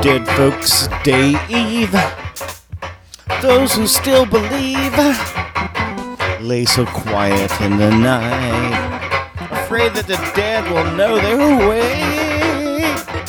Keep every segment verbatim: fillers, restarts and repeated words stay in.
Dead Folks Day Eve. Those who still believe lay so quiet in the night, afraid that the dead will know their way.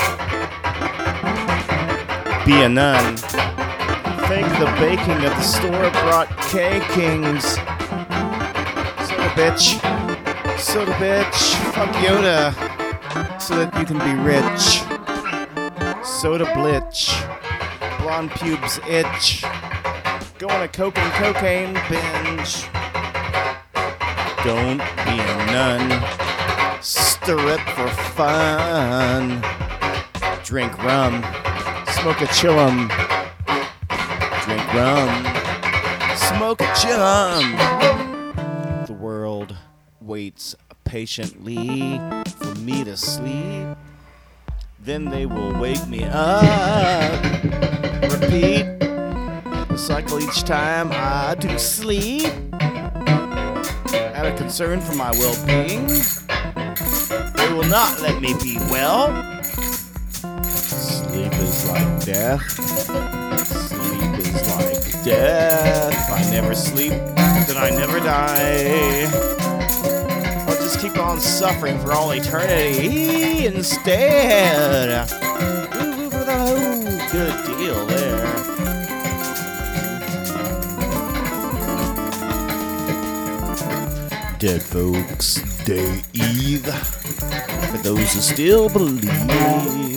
Be a nun. Fake the baking of the store-bought cakings. Soda bitch. Soda bitch. Fuck Yoda. So that you can be rich. Soda blitch. Blonde pubes itch. Go on a coke and cocaine binge. Don't be a nun. Stir it for fun. Drink rum. Smoke a chillum. Drink rum. Smoke a chillum. The world waits patiently for me to sleep. Then they will wake me up. Repeat the cycle each time I do sleep. Out of concern for my well-being, they will not let me be well. Sleep is like death. Sleep is like death. If I never sleep, then I never die. I'll just keep on suffering for all eternity instead. Ooh, good deal there. Dead Folks Day Eve. For those who still believe.